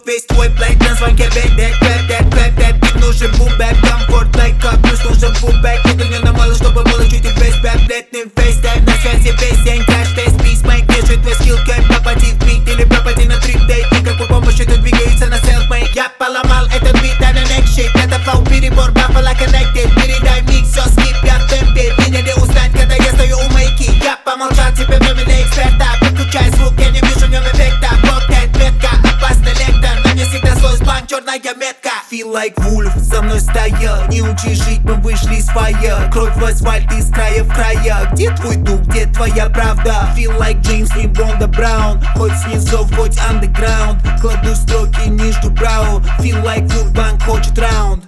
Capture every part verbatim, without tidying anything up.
весь твой плейт на звонке. Бэк, дэк, бэк, дэк, бэк, дэк. Им нужен бумбэк, комфорт, лайк, как плюс нужен бумбэк. Это не на мало, чтобы получить и весь бэк. Летний фейстайм, на связи весь день. Кэш, тест, письма, и где же твой скилл кэп? Попади в бит или пропади на трип-дейт. Никакой помощи, тут двигается на селфмейт. Я поломал этот бит, а на next shit. Это флоу, перебор, баффало connected. Передай микс, все скип, я в темпе. Меня не узнать, когда я стою у мейки. Я помолчал, тебе фэмили эксперта. Выключай звук, я не вижу в нем эффекта. Блокает метка, опасный лектор. На мне всегда свой сбан, черная метка. Feel like wolf, со мной стая. Не учи жить, мы вышли из фая. Кровь в асфальт из края в края. Где твой дух, где твоя правда? Feel like Джеймс, не Бронда Браун. Хоть снизу, хоть underground. Кладу строки, не жду брау. Feel like wolf, банк хочет раунд.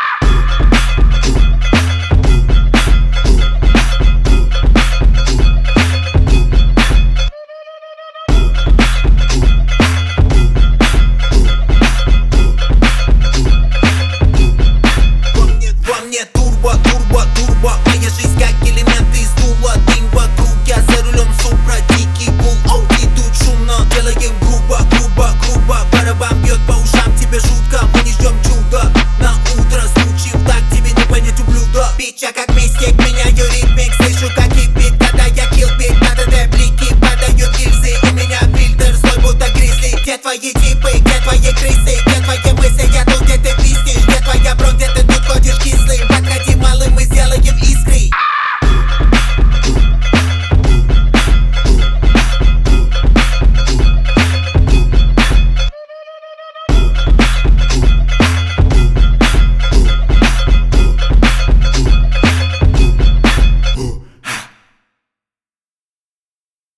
Моя жизнь как элементы из дула. Дым вокруг, я за рулем супра. Дикий бул, ауди тут шумно. Делаем грубо, грубо, грубо. Барабан бьет по ушам, тебе жутко. Мы не ждем чуда. На утро звучим так, тебе не понять ублюдок. Бича как мистик, меняю ритмик. Слышу как кипит, когда я киллбит. Надо реплики, падают гильзы. У меня фильтр злой, будто гризли. Где твои типы, где твои крысы? Где твои мысли, я тут, где ты пиздишь? Где твоя бронь, где ты тут ходишь кислым?